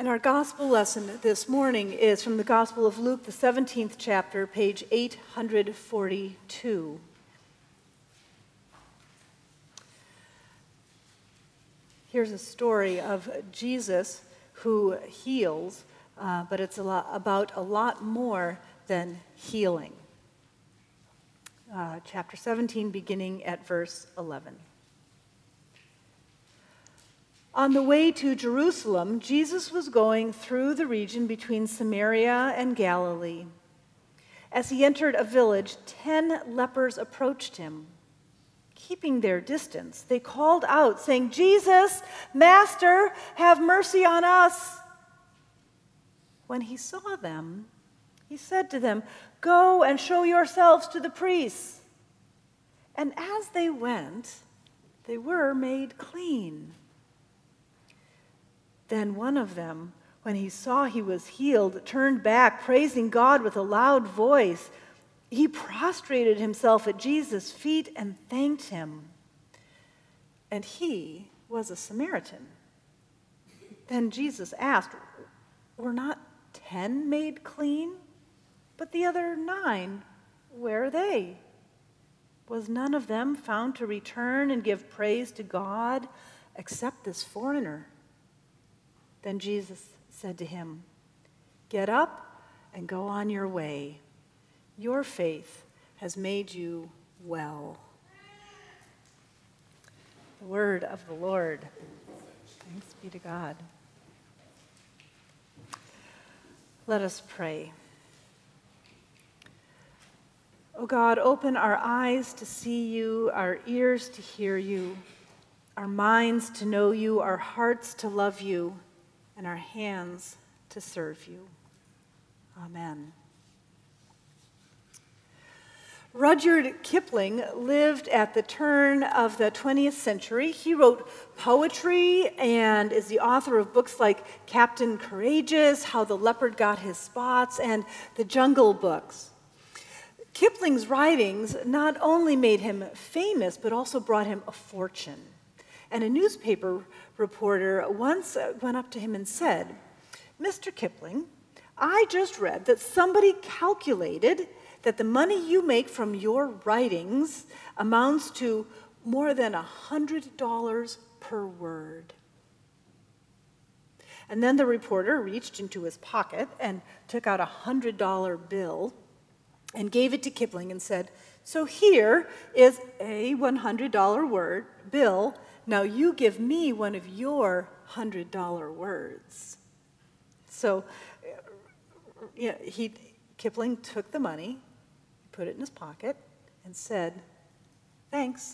And our gospel lesson this morning is from the Gospel of Luke, the 17th chapter, page 842. Here's a story of Jesus who heals, but it's about a lot more than healing. Chapter 17, beginning at verse 11. On the way to Jerusalem, Jesus was going through the region between Samaria and Galilee. As he entered a village, 10 lepers approached him. Keeping their distance, they called out, saying, "Jesus, Master, have mercy on us." When he saw them, he said to them, "Go and show yourselves to the priests." And as they went, they were made clean. Then one of them, when he saw he was healed, turned back, praising God with a loud voice. He prostrated himself at Jesus' feet and thanked him. And he was a Samaritan. Then Jesus asked, "Were not 10 made clean? But the other 9, where are they? Was none of them found to return and give praise to God except this foreigner?" Then Jesus said to him, "Get up and go on your way. Your faith has made you well." The word of the Lord. Thanks be to God. Let us pray. O God, open our eyes to see you, our ears to hear you, our minds to know you, our hearts to love you, and our hands to serve you. Amen. Rudyard Kipling lived at the turn of the 20th century. He wrote poetry and is the author of books like Captain Courageous, How the Leopard Got His Spots, and the Jungle Books. Kipling's writings not only made him famous, but also brought him a fortune. And a newspaper reporter once went up to him and said, "Mr. Kipling, I just read that somebody calculated that the money you make from your writings amounts to more than $100 per word." And then the reporter reached into his pocket and took out a $100 bill and gave it to Kipling and said, "So here is a $100 bill. Now you give me one of your $100 words." So Kipling took the money, put it in his pocket, and said, "Thanks."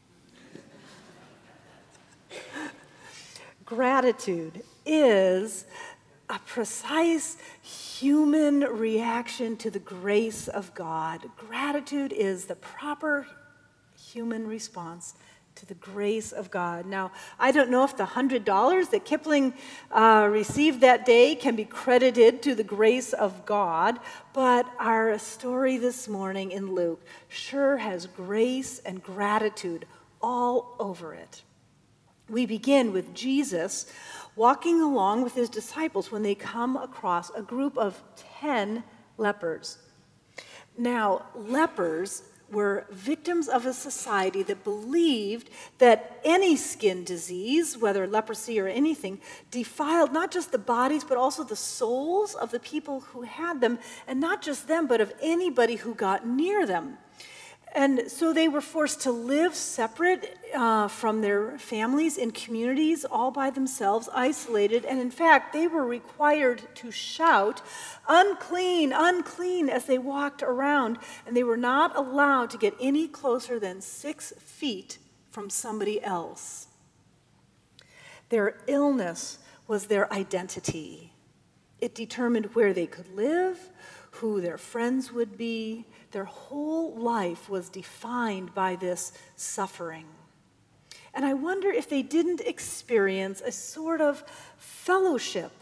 Gratitude is a precise human reaction to the grace of God. Gratitude is the proper human response to the grace of God. Now, I don't know if the $100 that Kipling received that day can be credited to the grace of God, but our story this morning in Luke sure has grace and gratitude all over it. We begin with Jesus walking along with his disciples when they come across a group of 10 lepers. Now, lepers were victims of a society that believed that any skin disease, whether leprosy or anything, defiled not just the bodies but also the souls of the people who had them, and not just them, but of anybody who got near them. And so they were forced to live separate from their families in communities all by themselves, isolated, and in fact, they were required to shout, "Unclean, unclean," as they walked around, and they were not allowed to get any closer than 6 feet from somebody else. Their illness was their identity. It determined where they could live, who their friends would be. Their whole life was defined by this suffering. And I wonder if they didn't experience a sort of fellowship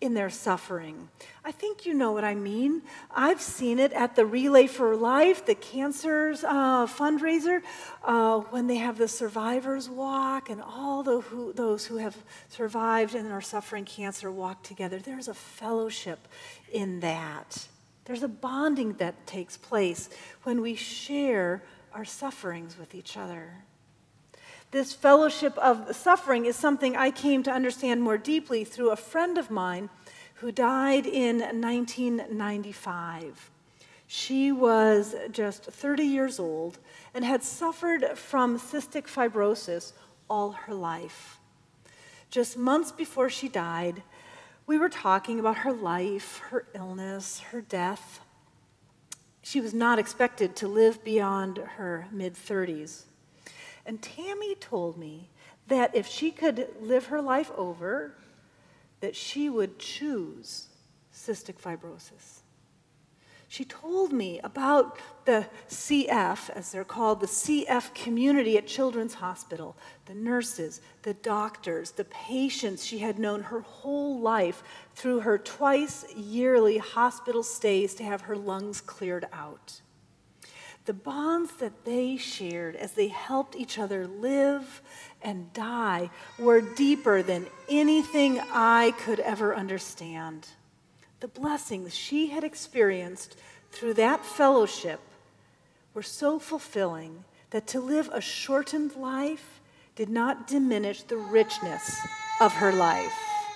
in their suffering. I think you know what I mean. I've seen it at the Relay for Life, the cancer's fundraiser, when they have the survivors walk and all those who have survived and are suffering cancer walk together. There's a fellowship in that. There's a bonding that takes place when we share our sufferings with each other. This fellowship of suffering is something I came to understand more deeply through a friend of mine who died in 1995. She was just 30 years old and had suffered from cystic fibrosis all her life. Just months before she died, we were talking about her life, her illness, her death. She was not expected to live beyond her mid-30s. And Tammy told me that if she could live her life over, that she would choose cystic fibrosis. She told me about the CF, as they're called, the CF community at Children's Hospital, the nurses, the doctors, the patients she had known her whole life through her twice-yearly hospital stays to have her lungs cleared out. The bonds that they shared as they helped each other live and die were deeper than anything I could ever understand. The blessings she had experienced through that fellowship were so fulfilling that to live a shortened life did not diminish the richness of her life.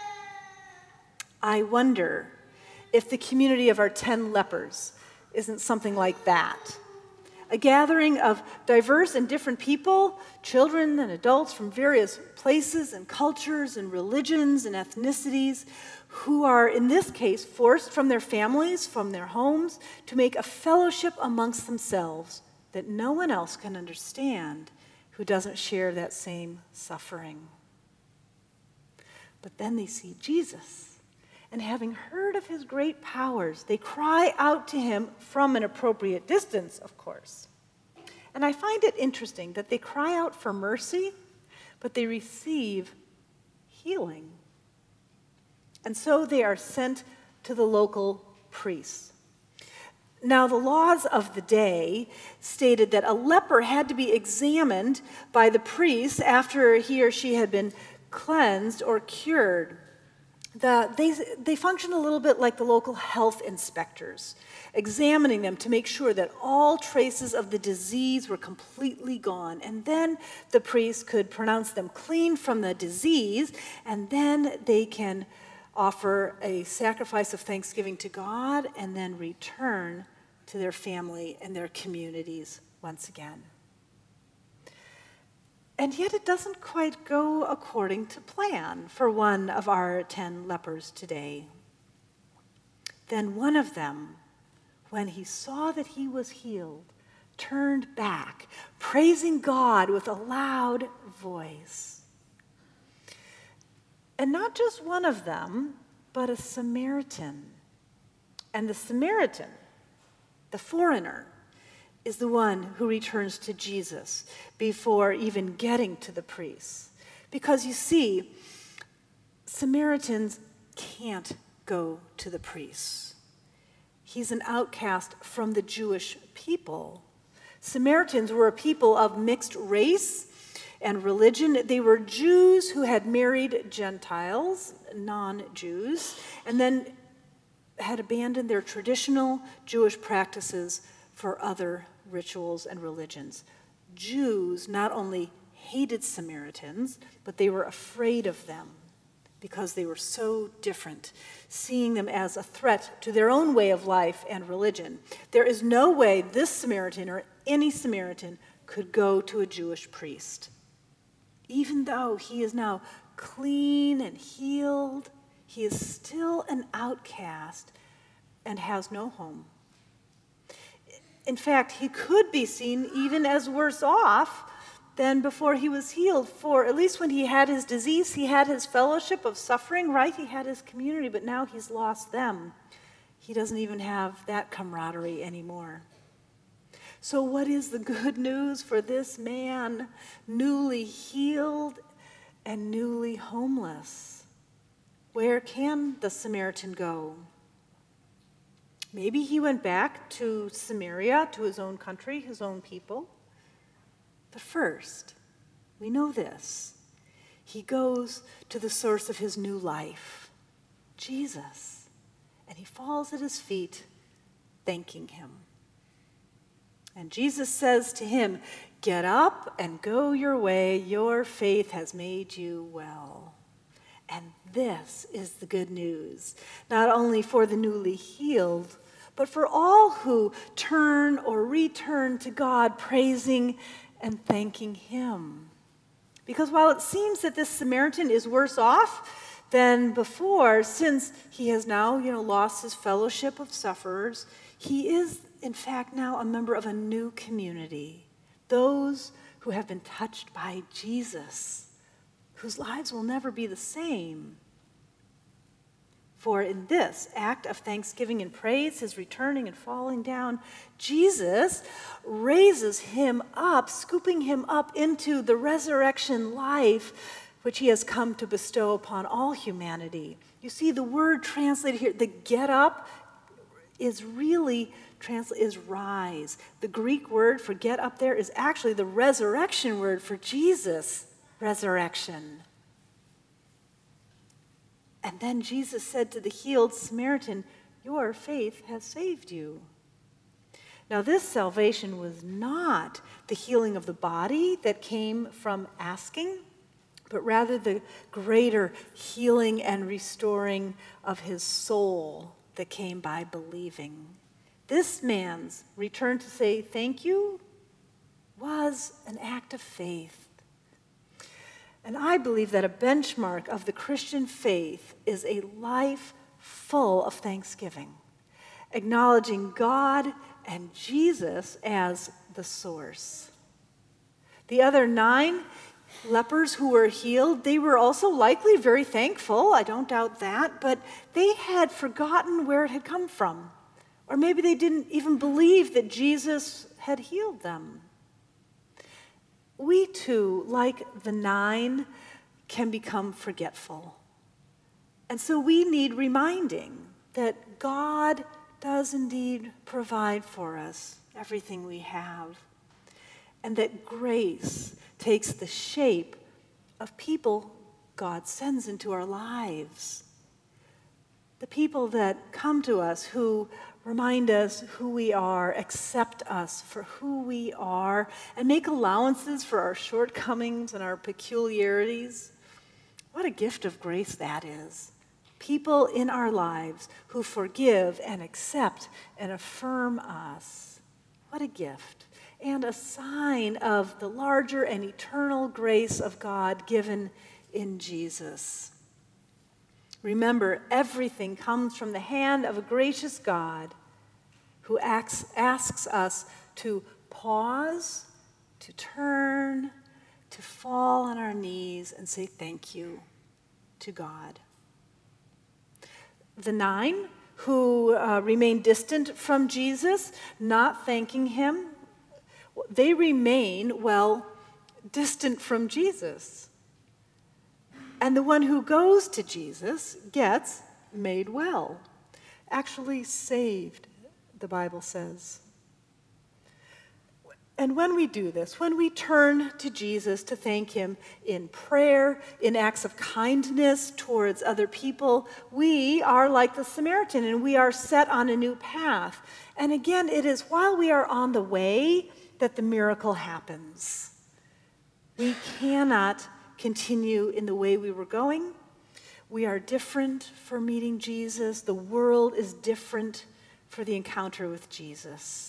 I wonder if the community of our 10 lepers isn't something like that. A gathering of diverse and different people, children and adults from various places and cultures and religions and ethnicities, who are, in this case, forced from their families, from their homes, to make a fellowship amongst themselves that no one else can understand who doesn't share that same suffering. But then they see Jesus, and having heard of his great powers, they cry out to him from an appropriate distance, of course. And I find it interesting that they cry out for mercy, but they receive healing. And so they are sent to the local priests. Now, the laws of the day stated that a leper had to be examined by the priest after he or she had been cleansed or cured. They function a little bit like the local health inspectors, examining them to make sure that all traces of the disease were completely gone. And then the priest could pronounce them clean from the disease, and then they can offer a sacrifice of thanksgiving to God and then return to their family and their communities once again. And yet it doesn't quite go according to plan for one of our 10 lepers today. Then one of them, when he saw that he was healed, turned back, praising God with a loud voice. And not just one of them, but a Samaritan. And the Samaritan, the foreigner, is the one who returns to Jesus before even getting to the priests. Because you see, Samaritans can't go to the priests. He's an outcast from the Jewish people. Samaritans were a people of mixed race and religion. They were Jews who had married Gentiles, non-Jews, and then had abandoned their traditional Jewish practices for other rituals and religions. Jews not only hated Samaritans, but they were afraid of them because they were so different, seeing them as a threat to their own way of life and religion. There is no way this Samaritan or any Samaritan could go to a Jewish priest. Even though he is now clean and healed, he is still an outcast and has no home. In fact, he could be seen even as worse off than before he was healed. For at least when he had his disease, he had his fellowship of suffering, right? He had his community, but now he's lost them. He doesn't even have that camaraderie anymore. So what is the good news for this man, newly healed and newly homeless? where can the Samaritan go? Maybe he went back to Samaria, to his own country, his own people. But first, we know this. He goes to the source of his new life, Jesus, and he falls at his feet, thanking him. And Jesus says to him, "Get up and go your way. Your faith has made you well." And this is the good news, not only for the newly healed, but for all who turn or return to God, praising and thanking him. Because while it seems that this Samaritan is worse off than before, since he has now, lost his fellowship of sufferers, he is, in fact, now a member of a new community. Those who have been touched by Jesus, whose lives will never be the same. For in this act of thanksgiving and praise, his returning and falling down, Jesus raises him up, scooping him up into the resurrection life which he has come to bestow upon all humanity. You see, the word translated here, the get up, is really is rise. The Greek word for get up there is actually the resurrection word for Jesus' resurrection. And then Jesus said to the healed Samaritan, "Your faith has saved you." Now, this salvation was not the healing of the body that came from asking, but rather the greater healing and restoring of his soul that came by believing. This man's return to say thank you was an act of faith. And I believe that a benchmark of the Christian faith is a life full of thanksgiving, acknowledging God and Jesus as the source. The other 9 lepers who were healed, they were also likely very thankful, I don't doubt that, but they had forgotten where it had come from. Or maybe they didn't even believe that Jesus had healed them. We too, like the 9, can become forgetful. And so we need reminding that God does indeed provide for us everything we have, and that grace takes the shape of people God sends into our lives. The people that come to us who remind us who we are, accept us for who we are, and make allowances for our shortcomings and our peculiarities. What a gift of grace that is. People in our lives who forgive and accept and affirm us. What a gift. And a sign of the larger and eternal grace of God given in Jesus. Remember, everything comes from the hand of a gracious God who asks us to pause, to turn, to fall on our knees and say thank you to God. The 9 who remain distant from Jesus, not thanking him, they remain, distant from Jesus. And the one who goes to Jesus gets made well, actually saved, the Bible says. And when we do this, when we turn to Jesus to thank him in prayer, in acts of kindness towards other people, we are like the Samaritan and we are set on a new path. And again, it is while we are on the way that the miracle happens. We cannot continue in the way we were going. We are different for meeting Jesus. The world is different for the encounter with Jesus.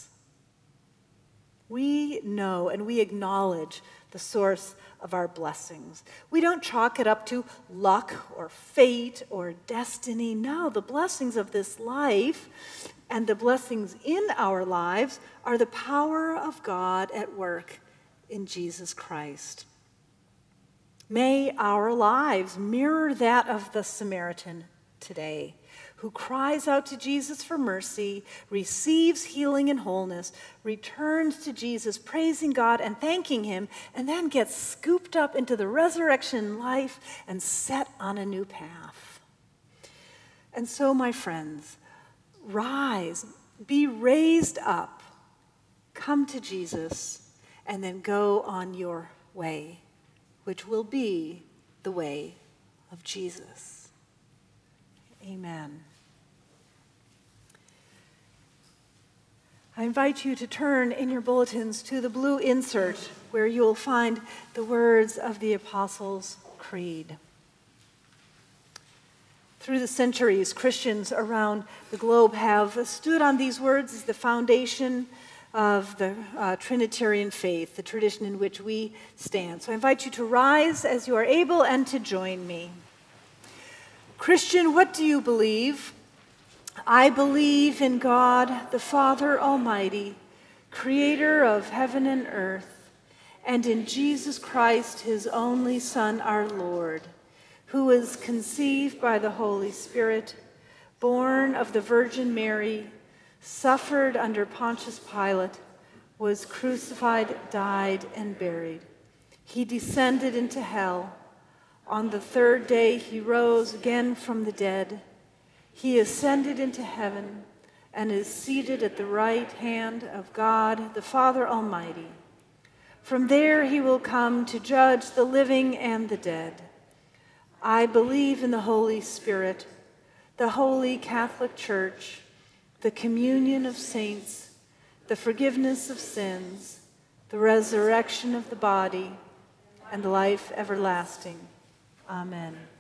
We know and we acknowledge the source of our blessings. We don't chalk it up to luck or fate or destiny. No, the blessings of this life and the blessings in our lives are the power of God at work in Jesus Christ. May our lives mirror that of the Samaritan today, who cries out to Jesus for mercy, receives healing and wholeness, returns to Jesus, praising God and thanking him, and then gets scooped up into the resurrection life and set on a new path. And so, my friends, rise, be raised up, come to Jesus, and then go on your way, which will be the way of Jesus. Amen. I invite you to turn in your bulletins to the blue insert where you will find the words of the Apostles' Creed. Through the centuries, Christians around the globe have stood on these words as the foundation of the Trinitarian faith, the tradition in which we stand. So I invite you to rise as you are able and to join me. Christian, what do you believe? I believe in God, the Father Almighty, creator of heaven and earth, and in Jesus Christ, his only Son, our Lord, who was conceived by the Holy Spirit, born of the Virgin Mary, suffered under Pontius Pilate, was crucified, died, and buried. He descended into hell. On the third day he rose again from the dead. He ascended into heaven and is seated at the right hand of God, the Father Almighty. From there he will come to judge the living and the dead. I believe in the Holy Spirit, the Holy Catholic Church, the communion of saints, the forgiveness of sins, the resurrection of the body, and life everlasting. Amen.